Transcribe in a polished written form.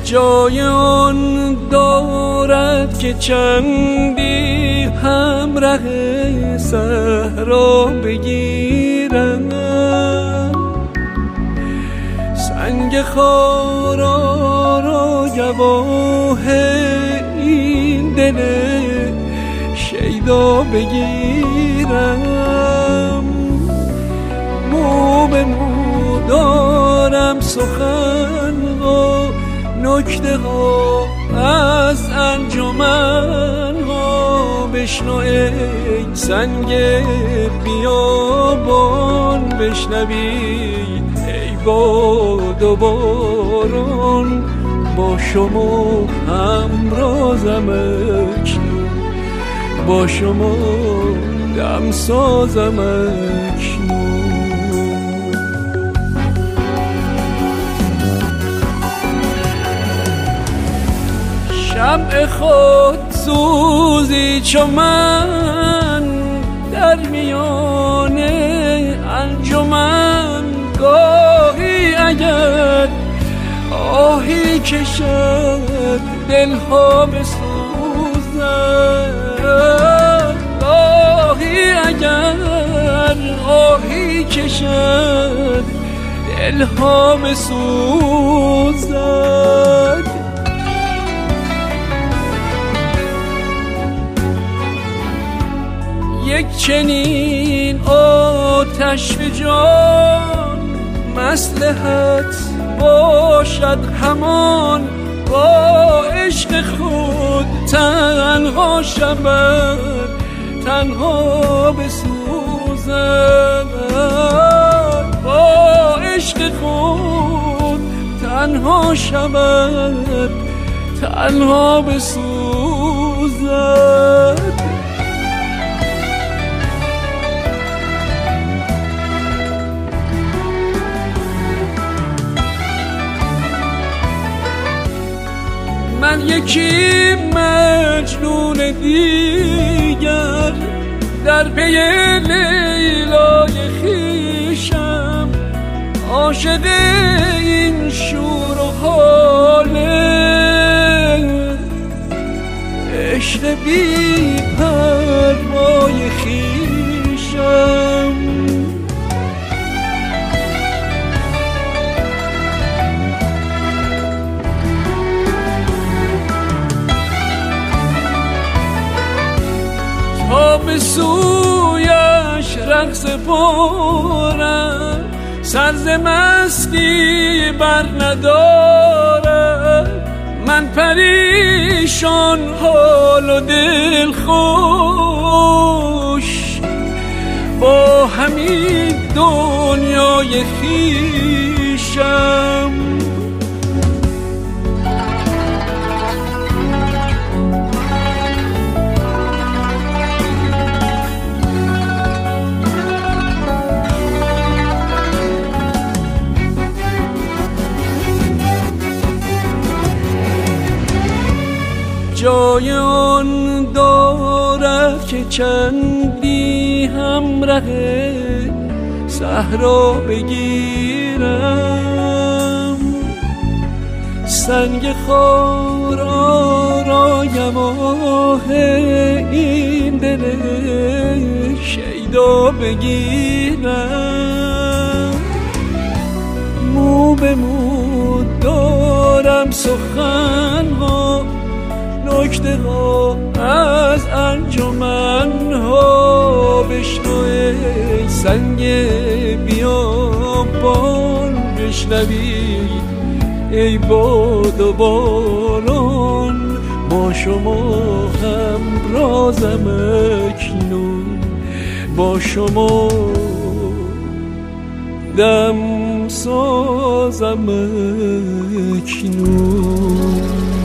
جای آن دارد که چندی همراه صحرا بگیرم، سنگ خارا را گواه این دل شیدا بگیرم. مو به مو دارم سخن و نکته ها از انجمن ها، بشنو ای سنگ بیابان، بشنوی ای باد و باران، با شما همرازم اکنون، با شما دم سازم اکنون. شمع خود سوزی چو من در میان انجمن، گاهی اگر آهی کشد دلها بسوزد، گاهی اگر آهی کشد دلها بسوزد. یک چنین آتش به جان مصلحت باشد همان، با عشق خود تنها شود تنها بسوزد، با عشق خود تنها شود تنها بسوزد. من یکی مجنون دیگر در پی لیلای خویشم، عاشق این شور و حال عشق بی پروای خویشم. تا به سویش رقص بارم، سرز مستی بر ندارم، من پریشان حال و دل خوش با همین دنیای خویشم. جای آن دارد که چندی همراه صحرا بگیرم، سنگ خارا را گواه این دل شیدا بگیرم. مو به مو دارم سخن ها، نکته ها از انجمن ها، بشنو ای سنگ بیابان، بشنوی ای باد و باران، با شما همرازم اکنون، با شما دم سازم اکنون.